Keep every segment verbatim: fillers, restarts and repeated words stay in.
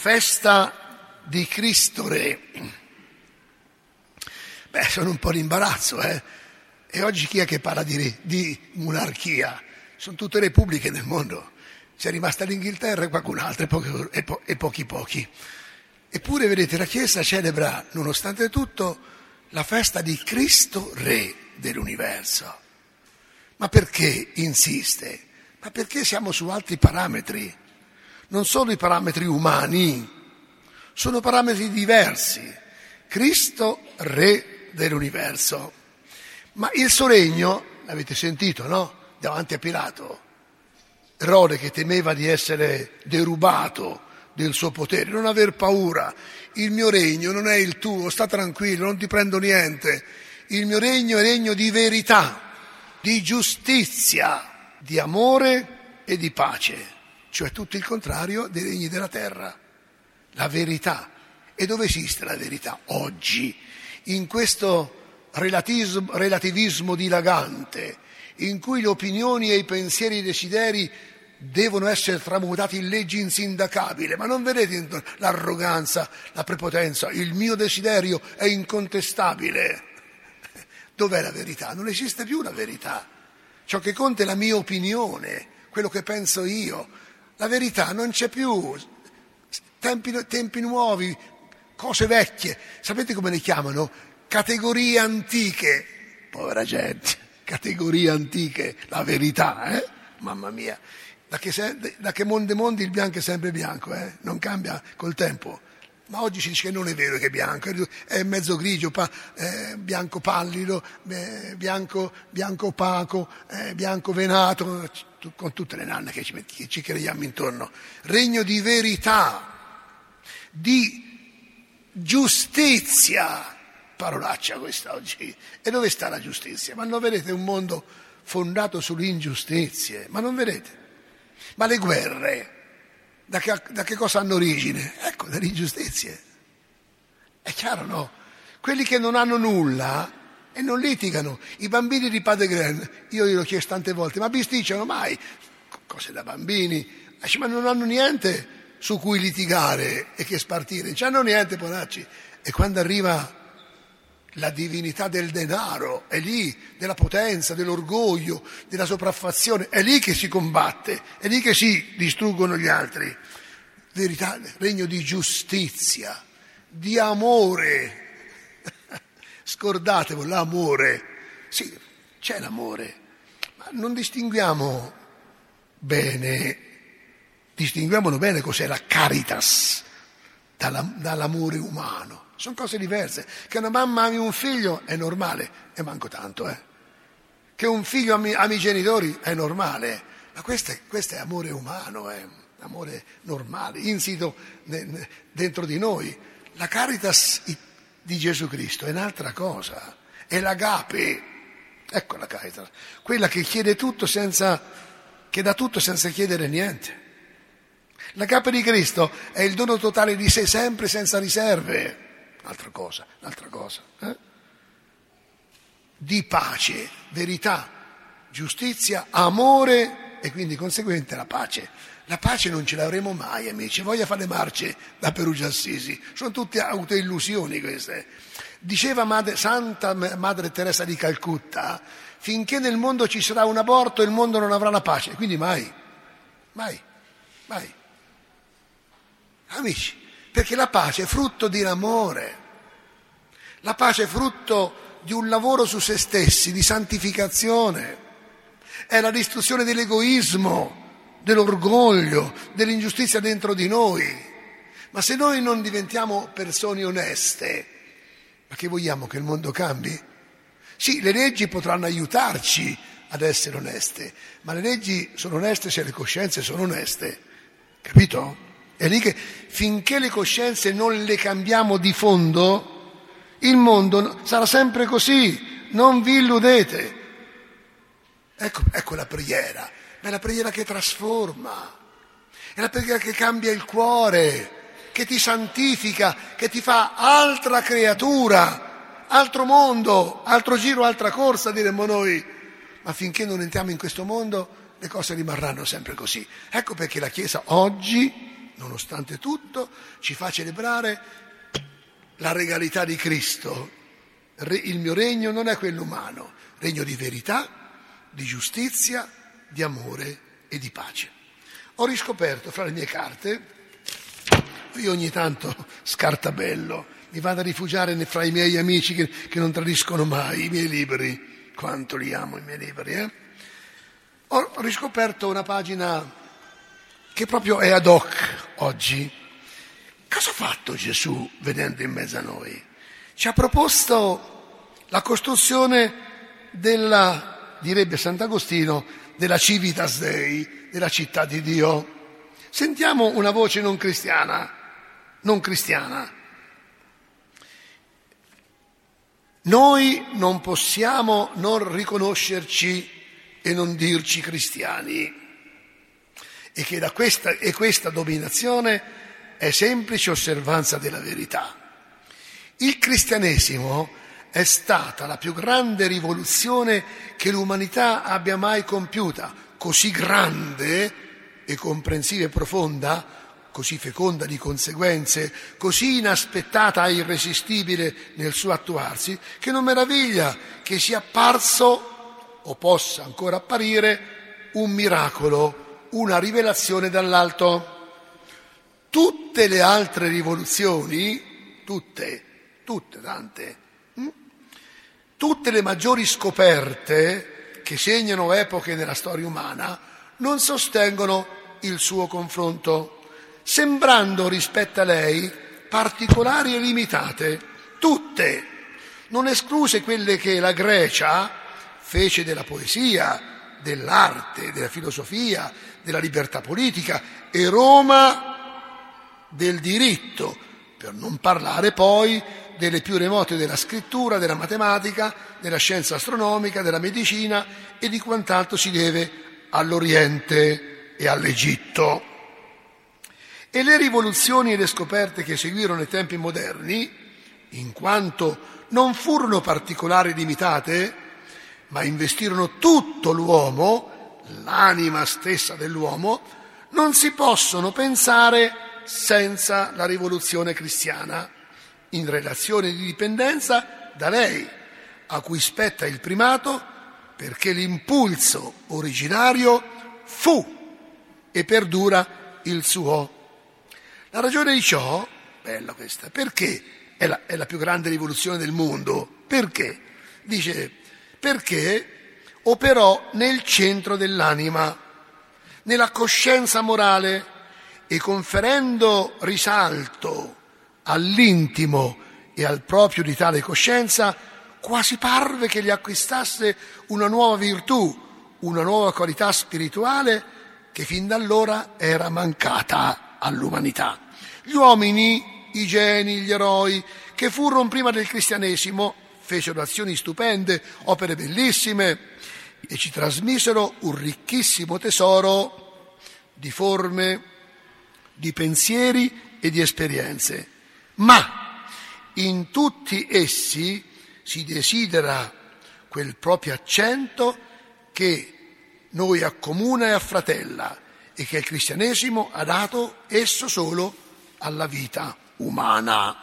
festa di Cristo Re. Beh, sono un po' in imbarazzo, eh? E oggi chi è che parla di, re, di monarchia? Sono tutte repubbliche nel mondo. C'è rimasta l'Inghilterra e qualcun altro, e pochi, e, po- e pochi pochi. Eppure, vedete, la Chiesa celebra, nonostante tutto, la festa di Cristo Re dell'universo. Ma perché insiste? Ma perché siamo su altri parametri? Non sono i parametri umani, sono parametri diversi. Cristo Re dell'universo. Ma il suo regno, l'avete sentito, no? Davanti a Pilato. Erode che temeva di essere derubato del suo potere, non aver paura. Il mio regno non è il tuo, sta tranquillo, non ti prendo niente. Il mio regno è regno di verità, di giustizia, di amore e di pace. Cioè tutto il contrario dei regni della terra. La verità. E dove esiste la verità? Oggi, in questo relativismo, relativismo dilagante, in cui le opinioni e i pensieri e i desideri devono essere tramutati in leggi insindacabili. Ma non vedete l'arroganza, la prepotenza? Il mio desiderio è incontestabile. Dov'è la verità? Non esiste più la verità. Ciò che conta è la mia opinione, quello che penso io. La verità non c'è più. Tempi, tempi nuovi, cose vecchie. Sapete come le chiamano? Categorie antiche. Povera gente. Categorie antiche, la verità, eh? Mamma mia, da che, se, da che mondi mondi il bianco è sempre bianco, eh? Non cambia col tempo. Ma oggi si dice che non è vero che è bianco, è mezzo grigio, pa, eh, bianco pallido, eh, bianco, bianco opaco, eh, bianco venato, con tutte le nanne che ci, che ci creiamo intorno. Regno di verità, di giustizia. Parolaccia questa oggi. E dove sta la giustizia? Ma non vedete un mondo fondato sulle ingiustizie? Ma non vedete? Ma le guerre, da che, da che cosa hanno origine? Ecco, dalle ingiustizie. È chiaro, no? Quelli che non hanno nulla e non litigano. I bambini di Padre Gren, io glielo ho chiesto tante volte, ma bisticciano mai? Cose da bambini. Ma non hanno niente su cui litigare e che spartire. Non hanno niente, poracci. E quando arriva la divinità del denaro, è lì, della potenza, dell'orgoglio, della sopraffazione, è lì che si combatte, è lì che si distruggono gli altri. Verità, regno di giustizia, di amore. Scordatevo l'amore. Sì, c'è l'amore, ma non distinguiamo bene, distinguiamolo bene cos'è la caritas dall'amore umano. Sono cose diverse. Che una mamma ami un figlio è normale, e manco tanto, eh. Che un figlio ami, ami i genitori è normale, ma questo è, questo è amore umano, è amore normale, insito ne, ne, dentro di noi. La caritas di Gesù Cristo è un'altra cosa, è l'agape, ecco la caritas, quella che chiede tutto senza, che dà tutto senza chiedere niente. L'agape di Cristo è il dono totale di sé sempre senza riserve. Un'altra cosa, un'altra cosa. Eh? Di pace, verità, giustizia, amore e quindi conseguente la pace. La pace non ce l'avremo mai, amici. Voglia fare le marce da Perugia Assisi. Sono tutte autoillusioni queste. Diceva madre, Santa Madre Teresa di Calcutta, finché nel mondo ci sarà un aborto il mondo non avrà la pace. Quindi mai, mai, mai. Amici. Perché la pace è frutto di amore, la pace è frutto di un lavoro su se stessi, di santificazione, è la distruzione dell'egoismo, dell'orgoglio, dell'ingiustizia dentro di noi. Ma se noi non diventiamo persone oneste, ma che vogliamo che il mondo cambi? Sì, le leggi potranno aiutarci ad essere oneste, ma le leggi sono oneste se le coscienze sono oneste, capito? È lì che finché le coscienze non le cambiamo di fondo, il mondo sarà sempre così, non vi illudete. Ecco, ecco la preghiera, è la preghiera che trasforma, è la preghiera che cambia il cuore, che ti santifica, che ti fa altra creatura, altro mondo, altro giro, altra corsa, diremmo noi. Ma finché non entriamo in questo mondo, le cose rimarranno sempre così. Ecco perché la Chiesa oggi nonostante tutto, ci fa celebrare la regalità di Cristo. Il mio regno non è quello umano, regno di verità, di giustizia, di amore e di pace. Ho riscoperto fra le mie carte, io ogni tanto scartabello, mi vado a rifugiare fra i miei amici che, che non tradiscono mai i miei libri, quanto li amo i miei libri, eh? Ho riscoperto una pagina che proprio è ad hoc oggi. Cosa ha fatto Gesù venendo in mezzo a noi? Ci ha proposto la costruzione della, direbbe Sant'Agostino, della Civitas Dei, della città di Dio. Sentiamo una voce non cristiana, non cristiana. Noi non possiamo non riconoscerci e non dirci cristiani, e che da questa, e questa dominazione è semplice osservanza della verità. Il cristianesimo è stata la più grande rivoluzione che l'umanità abbia mai compiuta, così grande e comprensiva e profonda, così feconda di conseguenze, così inaspettata e irresistibile nel suo attuarsi, che non meraviglia che sia apparso o possa ancora apparire un miracolo, una rivelazione dall'alto. Tutte le altre rivoluzioni, tutte, tutte tante, hm? tutte le maggiori scoperte che segnano epoche nella storia umana non sostengono il suo confronto, sembrando rispetto a lei particolari e limitate, tutte, non escluse quelle che la Grecia fece della poesia, dell'arte, della filosofia, della libertà politica, e Roma del diritto, per non parlare poi delle più remote della scrittura, della matematica, della scienza astronomica, della medicina e di quant'altro si deve all'Oriente e all'Egitto. E le rivoluzioni e le scoperte che seguirono ai tempi moderni, in quanto non furono particolari e limitate, ma investirono tutto l'uomo, l'anima stessa dell'uomo, non si possono pensare senza la rivoluzione cristiana, in relazione di dipendenza da lei, a cui spetta il primato, perché l'impulso originario fu e perdura il suo. La ragione di ciò, bella questa, perché è la, è la più grande rivoluzione del mondo? Perché? Dice, perché operò nel centro dell'anima, nella coscienza morale, e conferendo risalto all'intimo e al proprio di tale coscienza, quasi parve che gli acquistasse una nuova virtù, una nuova qualità spirituale che fin da allora era mancata all'umanità. Gli uomini, i geni, gli eroi, che furono prima del cristianesimo, fecero azioni stupende, opere bellissime, e ci trasmisero un ricchissimo tesoro di forme, di pensieri e di esperienze. Ma in tutti essi si desidera quel proprio accento che noi accomuna e affratella e che il cristianesimo ha dato esso solo alla vita umana.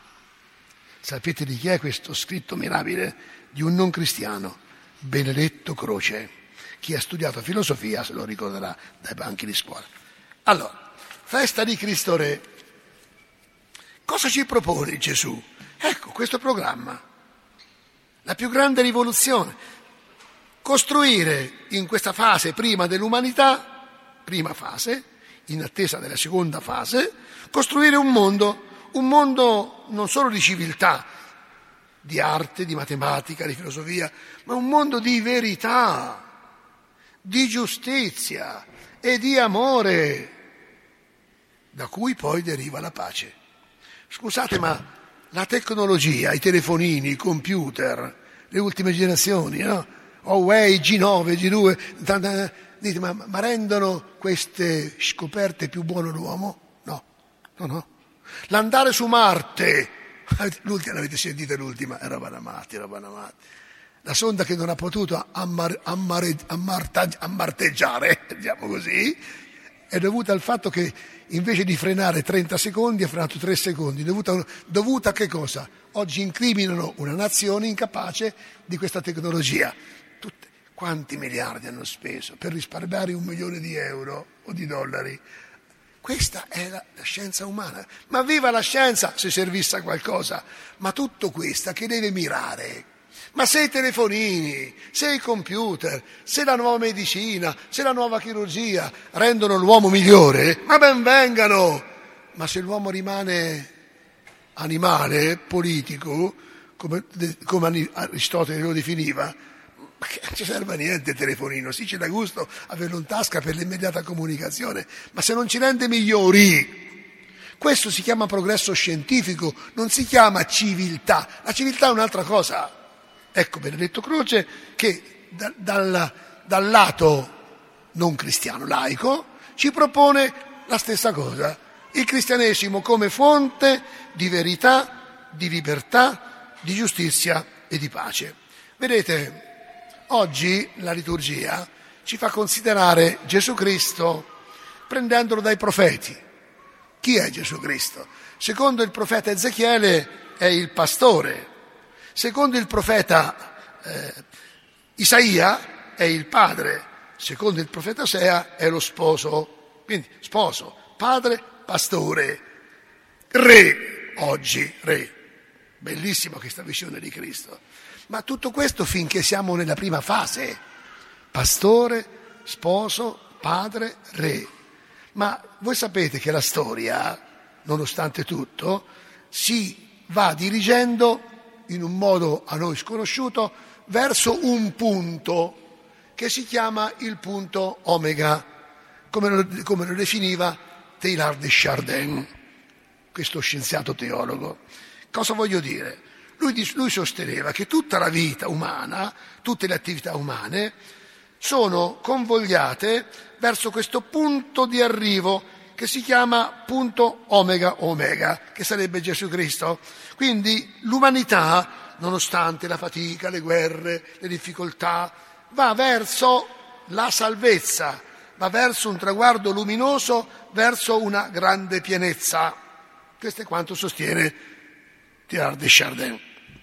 Sapete di chi è questo scritto mirabile? Di un non cristiano, Benedetto Croce. Chi ha studiato filosofia se lo ricorderà dai banchi di scuola. Allora, festa di Cristo Re. Cosa ci propone Gesù? Ecco, questo programma. La più grande rivoluzione. Costruire in questa fase prima dell'umanità, prima fase, in attesa della seconda fase, costruire un mondo, un mondo non solo di civiltà, di arte, di matematica, di filosofia, ma un mondo di verità, di giustizia e di amore, da cui poi deriva la pace. Scusate, ma la tecnologia, i telefonini, i computer, le ultime generazioni, no? Huawei, G nove, G due, dite, ma, ma rendono queste scoperte più buono l'uomo? No, no, no. L'andare su Marte, l'ultima, l'avete sentita l'ultima, era Banamati, era Banamati. La sonda che non ha potuto ammar, ammare, ammarta, ammarteggiare, diciamo così, è dovuta al fatto che invece di frenare trenta secondi ha frenato tre secondi. Dovuta, dovuta a che cosa? Oggi incriminano una nazione incapace di questa tecnologia. Tutte, quanti miliardi hanno speso per risparmiare un milione di euro o di dollari? Questa è la, la scienza umana. Ma viva la scienza se servisse a qualcosa! Ma tutto questo che deve mirare? Ma se i telefonini, se i computer, se la nuova medicina, se la nuova chirurgia rendono l'uomo migliore, ma ben vengano! Ma se l'uomo rimane animale, politico, come, come Aristotele lo definiva, ma che non ci serve a niente il telefonino, sì ci dà gusto averlo in tasca per l'immediata comunicazione, ma se non ci rende migliori, questo si chiama progresso scientifico, non si chiama civiltà, la civiltà è un'altra cosa. Ecco Benedetto Croce che da, dal, dal lato non cristiano, laico, ci propone la stessa cosa, il cristianesimo come fonte di verità, di libertà, di giustizia e di pace. Vedete, oggi la liturgia ci fa considerare Gesù Cristo prendendolo dai profeti. Chi è Gesù Cristo? Secondo il profeta Ezechiele è il pastore. Secondo il profeta eh, Isaia è il padre, secondo il profeta Osea è lo sposo, quindi sposo, padre, pastore, re, oggi re. Bellissima questa visione di Cristo. Ma tutto questo finché siamo nella prima fase, pastore, sposo, padre, re. Ma voi sapete che la storia, nonostante tutto, si va dirigendo in un modo a noi sconosciuto, verso un punto che si chiama il punto omega, come lo, come lo definiva Teilhard de Chardin, questo scienziato teologo. Cosa voglio dire? Lui, lui sosteneva che tutta la vita umana, tutte le attività umane, sono convogliate verso questo punto di arrivo che si chiama punto omega omega, che sarebbe Gesù Cristo. Quindi l'umanità, nonostante la fatica, le guerre, le difficoltà, va verso la salvezza, va verso un traguardo luminoso, verso una grande pienezza. Questo è quanto sostiene Teilhard de Chardin.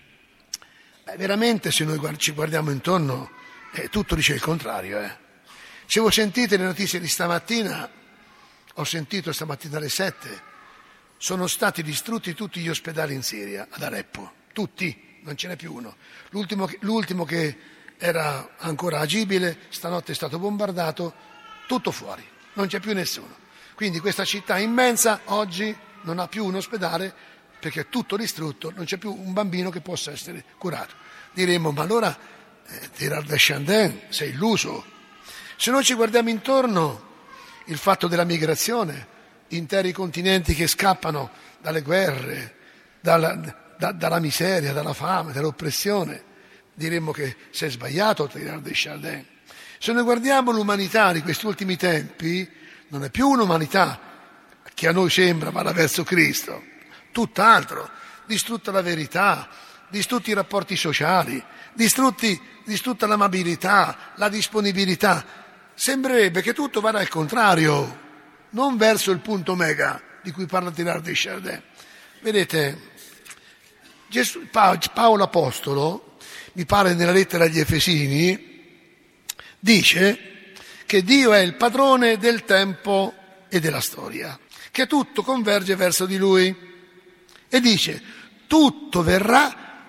Beh, veramente se noi ci guardiamo intorno, eh, tutto dice il contrario. Eh. Se voi sentite le notizie di stamattina, ho sentito stamattina alle sette, sono stati distrutti tutti gli ospedali in Siria, ad Aleppo, tutti, non ce n'è più uno. L'ultimo, l'ultimo che era ancora agibile, stanotte è stato bombardato, tutto fuori, non c'è più nessuno. Quindi questa città immensa oggi non ha più un ospedale perché è tutto distrutto, non c'è più un bambino che possa essere curato. Diremmo, ma allora eh, Teilhard de Chardin, sei illuso. Se noi ci guardiamo intorno, il fatto della migrazione, interi continenti che scappano dalle guerre, dalla, da, dalla miseria, dalla fame, dall'oppressione, diremmo che si è sbagliato Teilhard de Chardin. Se noi guardiamo l'umanità di questi ultimi tempi, non è più un'umanità che a noi sembra vada verso Cristo, tutt'altro, distrutta la verità, distrutti i rapporti sociali, distrutti, distrutta l'amabilità, la disponibilità. Sembrerebbe che tutto vada al contrario, non verso il punto omega di cui parla Teilhard de Chardin. Vedete, Gesù, pa, Paolo Apostolo, mi pare nella lettera agli Efesini, dice che Dio è il padrone del tempo e della storia, che tutto converge verso di Lui. E dice, tutto verrà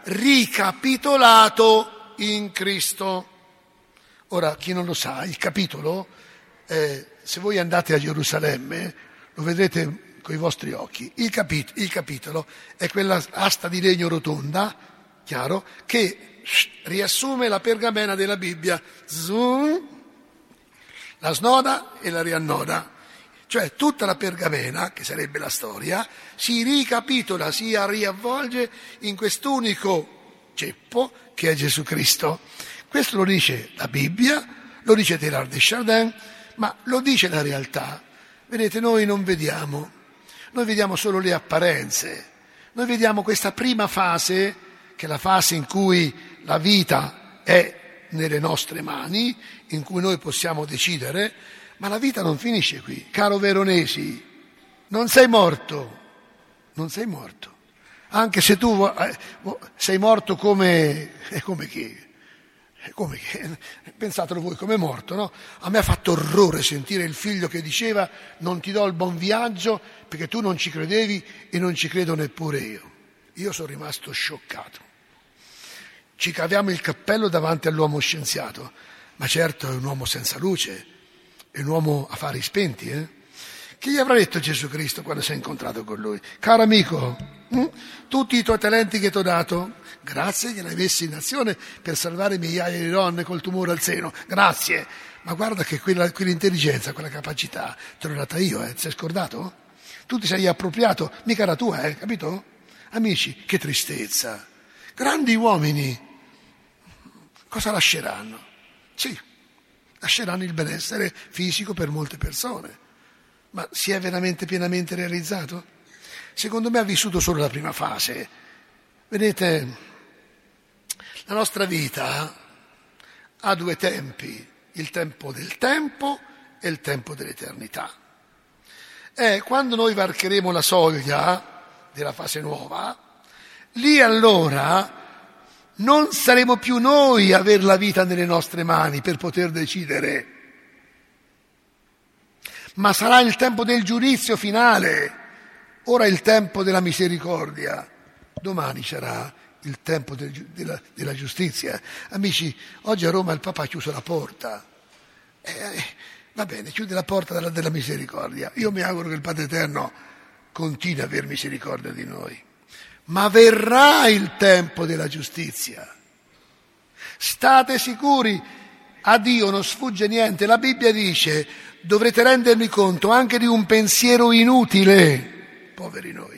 ricapitolato in Cristo. Ora, chi non lo sa, il capitolo, eh, se voi andate a Gerusalemme, lo vedrete con i vostri occhi, il, capit- il capitolo è quella asta di legno rotonda, chiaro, che riassume la pergamena della Bibbia, zoom, la snoda e la riannoda. Cioè tutta la pergamena, che sarebbe la storia, si ricapitola, si riavvolge in quest'unico ceppo che è Gesù Cristo. Questo lo dice la Bibbia, lo dice Teilhard de Chardin, ma lo dice la realtà. Vedete, noi non vediamo, noi vediamo solo le apparenze, noi vediamo questa prima fase, che è la fase in cui la vita è nelle nostre mani, in cui noi possiamo decidere, Ma la vita non finisce qui. Caro Veronesi, non sei morto, non sei morto. Anche se tu sei morto come, come chi? Come che, pensatelo voi come morto, no? A me ha fatto orrore sentire il figlio che diceva non ti do il buon viaggio perché tu non ci credevi e non ci credo neppure io. Io sono rimasto scioccato. Ci caviamo il cappello davanti all'uomo scienziato, ma certo è un uomo senza luce, è un uomo a fari spenti, eh? Che gli avrà detto Gesù Cristo quando si è incontrato con lui? Caro amico, hm? tutti i tuoi talenti che ti ho dato, grazie, glieli hai messi in azione per salvare migliaia di donne col tumore al seno, grazie, ma guarda che quella, quell'intelligenza, quella capacità te l'ho data io, eh? Ti sei scordato? Tu ti sei appropriato, mica era tua, eh? Capito? Amici, che tristezza. Grandi uomini, cosa lasceranno? Sì, lasceranno il benessere fisico per molte persone. Ma si è veramente pienamente realizzato? Secondo me ha vissuto solo la prima fase. Vedete, la nostra vita ha due tempi, il tempo del tempo e il tempo dell'eternità. E quando noi varcheremo la soglia della fase nuova, lì allora non saremo più noi a avere la vita nelle nostre mani per poter decidere, ma sarà il tempo del giudizio finale. Ora è il tempo della misericordia, domani sarà il tempo del, della, della giustizia. Amici, oggi a Roma il Papa ha chiuso la porta. Eh, va bene, chiude la porta della, della misericordia. Io mi auguro che il Padre Eterno continui a aver misericordia di noi. Ma verrà il tempo della giustizia. State sicuri, a Dio non sfugge niente. La Bibbia dice: dovrete rendermi conto anche di un pensiero inutile, poveri noi.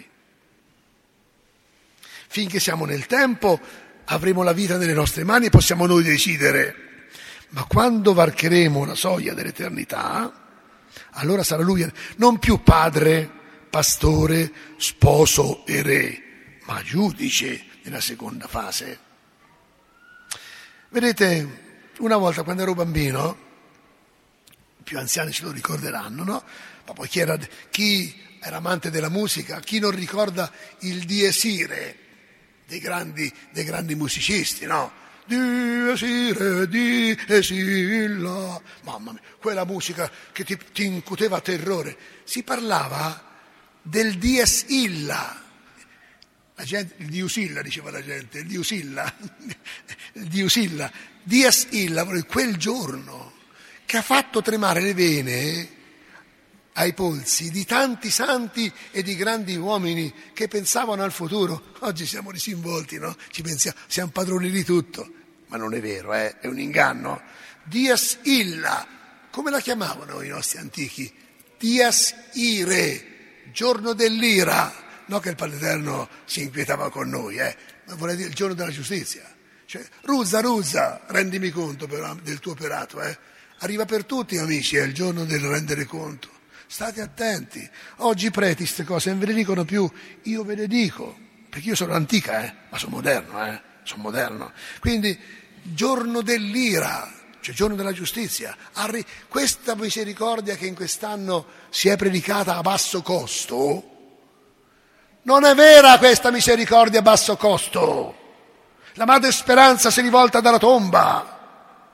Finché siamo nel tempo avremo la vita nelle nostre mani e possiamo noi decidere. Ma quando varcheremo la soglia dell'eternità, allora sarà Lui non più padre, pastore, sposo e re, ma giudice nella seconda fase. Vedete, una volta quando ero bambino, i più anziani se lo ricorderanno, no? Ma poi chi era, chi era amante della musica, chi non ricorda il Dies Irae dei grandi, dei grandi musicisti, no? Dies Irae, Dies Illa, mamma mia, quella musica che ti, ti incuteva terrore. Si parlava del Dies Illa. La gente, il Dius Illa, diceva la gente, il Dius Illa, il Dius Illa, Dies Illa, quel giorno che ha fatto tremare le vene ai polsi di tanti santi e di grandi uomini che pensavano al futuro. Oggi siamo disinvolti, no? Ci pensiamo, siamo padroni di tutto, ma non è vero, eh? È un inganno. Dies Illa, come la chiamavano i nostri antichi? Dies Irae, giorno dell'ira. No che il Padre Eterno si inquietava con noi, eh? Ma vorrei dire il giorno della giustizia. Cioè, ruzza, ruzza, rendimi conto però del tuo operato, eh? Arriva per tutti, amici, è il giorno del rendere conto. State attenti. Oggi i preti queste cose non ve le dicono più, io ve le dico, perché io sono antica, eh? Ma sono moderno, eh? Sono moderno. Quindi, giorno dell'ira, cioè giorno della giustizia. Arri- questa misericordia che in quest'anno si è predicata a basso costo, non è vera questa misericordia a basso costo. La madre Speranza si rivolta dalla tomba.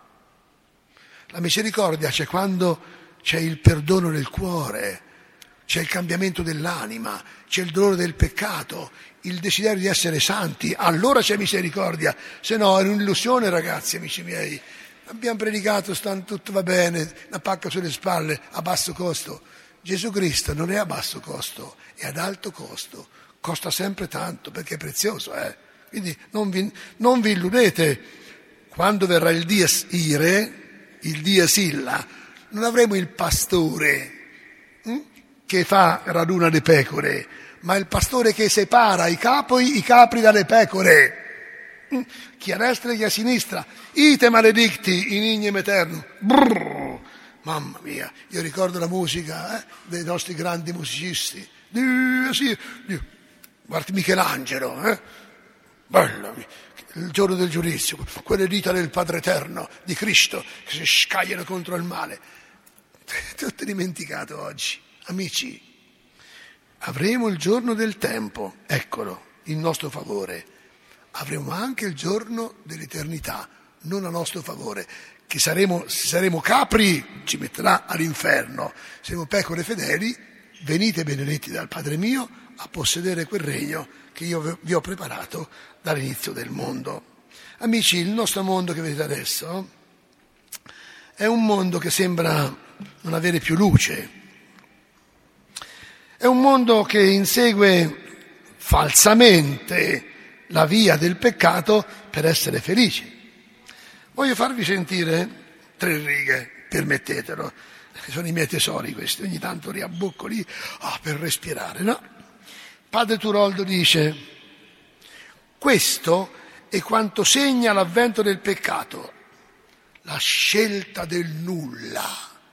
La misericordia c'è quando c'è il perdono nel cuore, c'è il cambiamento dell'anima, c'è il dolore del peccato, il desiderio di essere santi. Allora c'è misericordia. Se no è un'illusione, ragazzi, amici miei. Abbiamo predicato, stanno, tutto va bene, una pacca sulle spalle, a basso costo. Gesù Cristo non è a basso costo, è ad alto costo. Costa sempre tanto perché è prezioso, eh? Quindi non vi, non vi illudete. Quando verrà il Dies Irae, il Dies Illa, non avremo il pastore hm? che fa raduna le pecore, ma il pastore che separa i capoi, i capri dalle pecore. Hm? Chi a destra e chi a sinistra. Ite maledicti in ignem eternum. Brrr. Mamma mia, io ricordo la musica eh, dei nostri grandi musicisti. Dies Irae. Guardi Michelangelo, eh? Bello, il giorno del giudizio, quelle dita del Padre Eterno, di Cristo, che si scagliano contro il male. Tutto dimenticato oggi. Amici, avremo il giorno del tempo, eccolo, in nostro favore. Avremo anche il giorno dell'eternità, non a nostro favore, che saremo, se saremo capri ci metterà all'inferno, se saremo pecore fedeli, venite benedetti dal Padre mio a possedere quel regno che io vi ho preparato dall'inizio del mondo. Amici, il nostro mondo che vedete adesso è un mondo che sembra non avere più luce, è un mondo che insegue falsamente la via del peccato per essere felici. Voglio farvi sentire tre righe, permettetelo, sono i miei tesori questi, ogni tanto riabbocco lì oh, per respirare, no? Padre Turoldo dice: questo è quanto segna l'avvento del peccato, la scelta del nulla.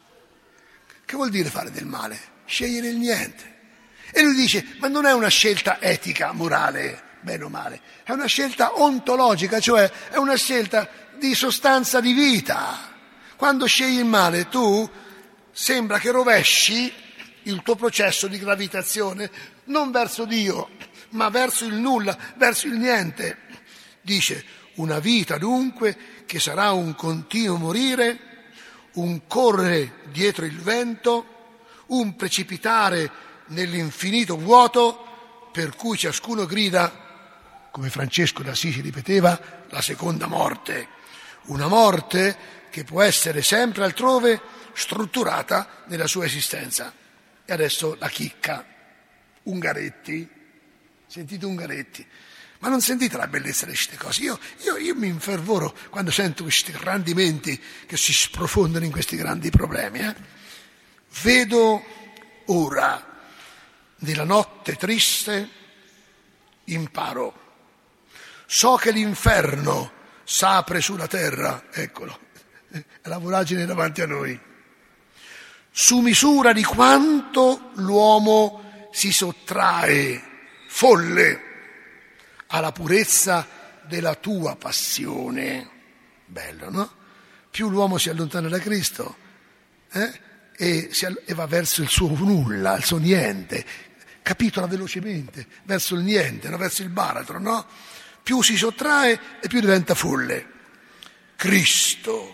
Che vuol dire fare del male? Scegliere il niente. E lui dice, ma non è una scelta etica, morale, bene o male, è una scelta ontologica, cioè è una scelta di sostanza di vita. Quando scegli il male, tu sembra che rovesci il tuo processo di gravitazione non verso Dio, ma verso il nulla, verso il niente. Dice, una vita dunque che sarà un continuo morire, un correre dietro il vento, un precipitare nell'infinito vuoto, per cui ciascuno grida, come Francesco d'Assisi ripeteva, la seconda morte. Una morte che può essere sempre altrove strutturata nella sua esistenza. E adesso la chicca. Ungaretti. Sentite Ungaretti. Ma non sentite la bellezza di queste cose? Io, io, io mi infervoro quando sento questi grandi menti che si sprofondano in questi grandi problemi. Eh? Vedo ora, nella notte triste, imparo. So che l'inferno s'apre sulla terra, eccolo, è la voragine davanti a noi, su misura di quanto l'uomo si sottrae, folle, alla purezza della tua passione. Bello, no? Più l'uomo si allontana da Cristo eh? e, si, e va verso il suo nulla, il suo niente, capitola velocemente, verso il niente, no? Verso il baratro, no? Più si sottrae e più diventa folle. Cristo,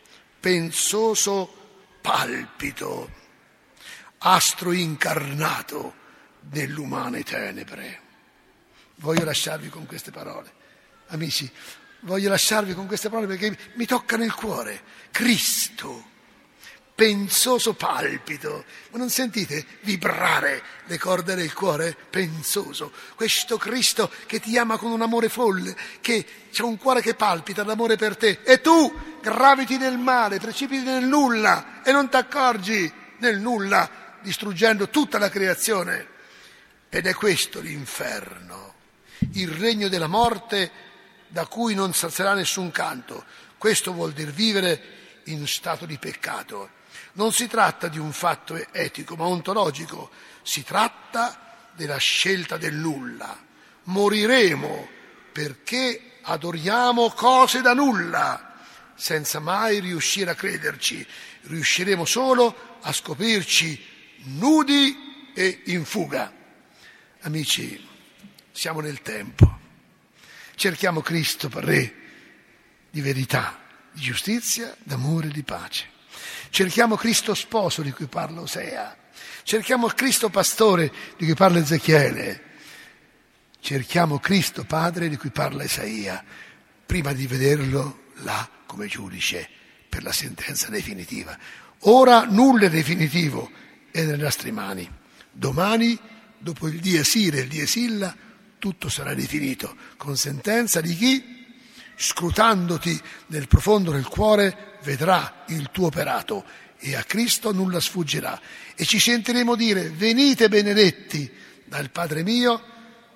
pensoso palpito, astro incarnato nell'umane tenebre. Voglio lasciarvi con queste parole, amici, voglio lasciarvi con queste parole perché mi toccano il cuore. Cristo, pensoso palpito, ma non sentite vibrare le corde del cuore? Pensoso, questo Cristo che ti ama con un amore folle, che c'è un cuore che palpita d'amore per te, e tu graviti nel male, precipiti nel nulla e non ti accorgi nel nulla, distruggendo tutta la creazione. Ed è questo l'inferno, il regno della morte da cui non salzerà nessun canto. Questo vuol dire vivere in stato di peccato. Non si tratta di un fatto etico ma ontologico, si tratta della scelta del nulla. Moriremo perché adoriamo cose da nulla, senza mai riuscire a crederci. Riusciremo solo a scoprirci nudi e in fuga. Amici, siamo nel tempo. Cerchiamo Cristo Re di verità, di giustizia, d'amore e di pace. Cerchiamo Cristo sposo di cui parla Osea. Cerchiamo Cristo pastore di cui parla Ezechiele. Cerchiamo Cristo Padre di cui parla Isaia, prima di vederlo là come giudice per la sentenza definitiva. Ora nulla è definitivo, è nelle nostre mani. Domani, dopo il die sire e il die silla, tutto sarà definito, con sentenza di chi, scrutandoti nel profondo del cuore, vedrà il tuo operato e a Cristo nulla sfuggirà. E ci sentiremo dire, venite benedetti dal Padre mio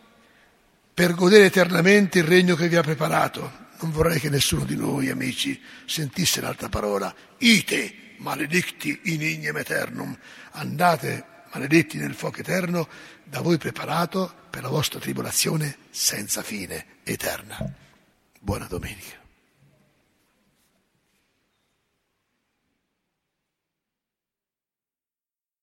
per godere eternamente il regno che vi ha preparato. Non vorrei che nessuno di noi, amici, sentisse l'altra parola, ite maledicti in ignem eternum, andate maledetti nel fuoco eterno da voi preparato per la vostra tribolazione senza fine eterna. Buona domenica.